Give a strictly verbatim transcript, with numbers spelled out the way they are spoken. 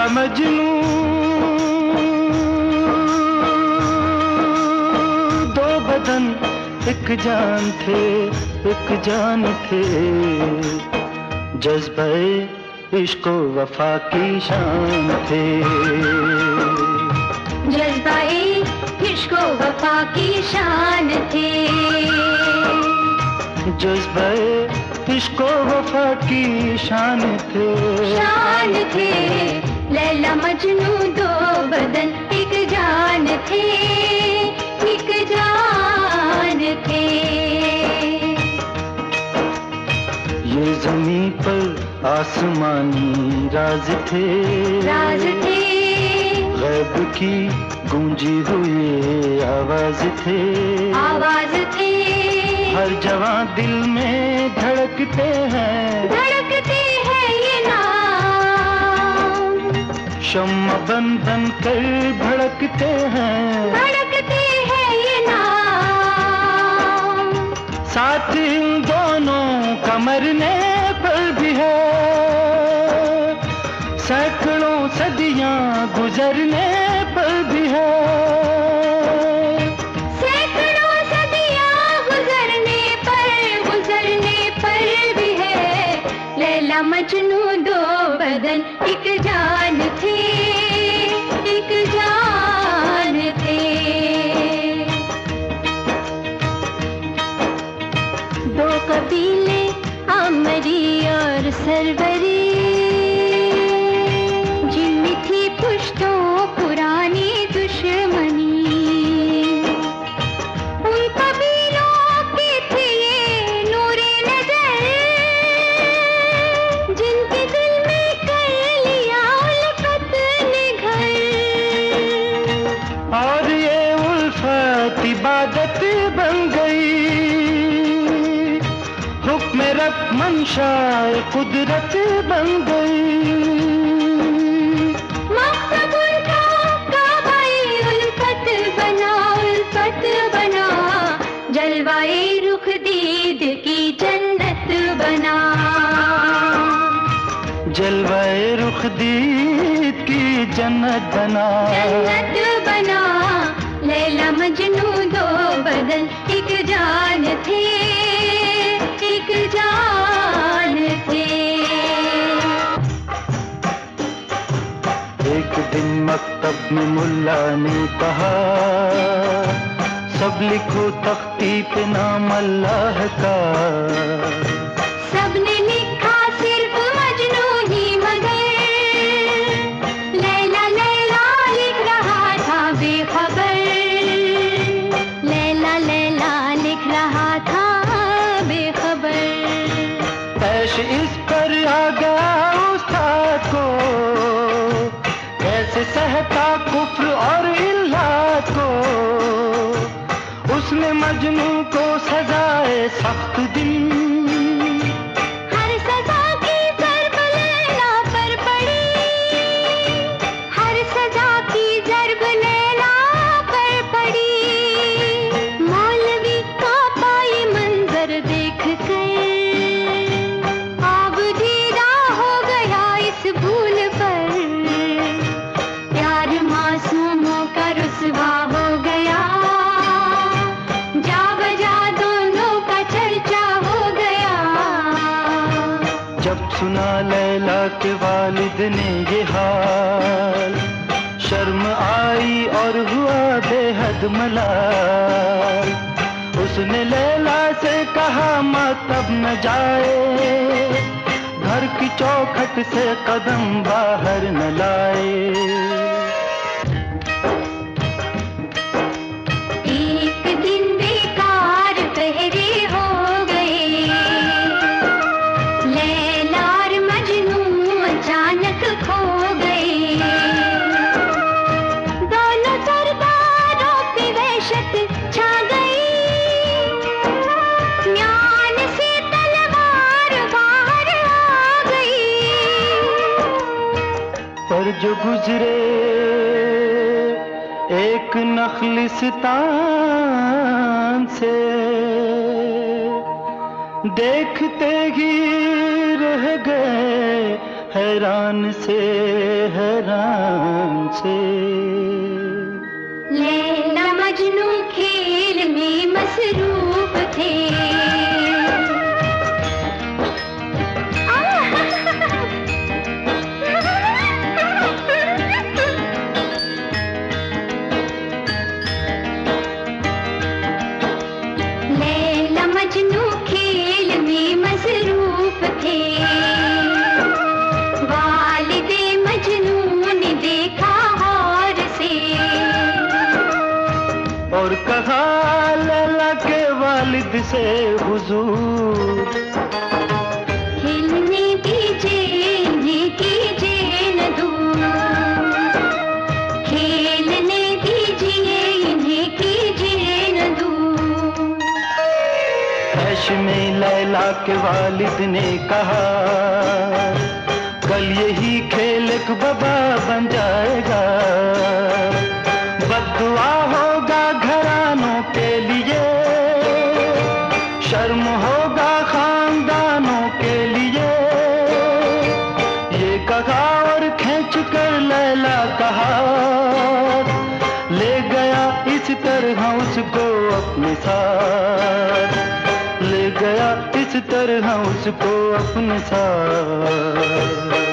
लैला मजनू दो बदन एक जान थे, एक जान थे, जज्बे इश्क वफा की शान थे, जज्बे इश्क वफा की शान थे, जज्बे इश्क वफा की शान थे, शान थे। लैला मजनू दो बदन एक जान थे, एक जान थे। ये ज़मीं पर आसमानी राज थे, राज थे, गैब की गूंजी हुई आवाज थे, आवाज थे। हर जवां दिल में धड़कते हैं, धड़कते हैं ये नाम, शम्मा बन बन कर भड़कते हैं, भड़कते हैं ये नाम। साथ इन दोनों का मरने पर भी है, सैकड़ों सदियां गुजरने पर भी है, सैकड़ों सदियां गुजरने पर, गुजरने पर भी है। लैला मजनू दो बदन एक जान थे, एक जान थे। दो कबीले आमरी और सरवरी, जिनमें थी पुश्तों पुरानी दुश्मनी, उन कबीलों के थे ये नूरे नजर, जिनके दिल में कर लिया उल्फत ने घर, और ये उल्फत इबादत बन गई, हुक्म रब मंशा कुदरत बन गई, मकसद उनका काबाए उल्फत बना, उल्फत बना, जलवाए रुख दीद की जन्नत बना, जलवाए रुख दीद की जन्नत बना, जन्नत बना। लैला मजनू दो बदन एक जान थे, एक जान थे। एक दिन मकतब में मुल्ला ने कहा, सब लिखो तख्ती पे नाम अल्लाह का, सबने लिखा सिर्फ मजनू ही मगर, लैला लैला लिख रहा था बेखबर, लैला लैला लिख रहा था बेखबर। ऐश इस पर आ गया उस्ताद को, कैसे सहता कुफ्र और इल्लात को, उसने मजनू को सजाए सख्त दी, हर सजा की ज़र्ब लैला पर पड़ी, हर सजा की ज़र्ब लैला पर पड़ी। मौलवी का पाए मंजर देख कर आब दीदा हो गया इस भूल पर, प्यार मासूमों का रुसवा हो गया, जा बजा दोनों का चर्चा हो गया। जब सुना लैला के वालिद ने ये हाल, शर्म आई और हुआ बेहद मलाल, उसने लैला से कहा मातब न जाए, घर की चौखट से कदम बाहर न लाए। एक दिन बेकार पहरे हो गए, लैला और मजनू अचानक खो गए, दोनों सरदारों पे वहशत छा गई, म्यान से तलवार बाहर आ गई। पर जो गुजरे एक नखलिस्तान से, देखते ही रह गए हैरान से हैरान से। लैला मजनू खेल में मसरूफ थे। लैला मजनू खेल में मसरूफ थे। वालिदे मजनू ने देखा हार से और कहा लैला के वालिद से हुजूर, खेलने दीजिए इन्हें कीजिए न दूर। खेलने दीजिए इन्हें कीजिए न दूर। ऐश में लैला के वालिद ने कहा कल यही खेल एक बबा बन जाएगा। बद्दुआ होगा घरानों के लिए, शर्म होगा खानदानों के लिए। ये कहा और खींच कर लैला कहा ले गया इस तरह उसको अपने साथ। ले गया इस तरह उसको अपने साथ।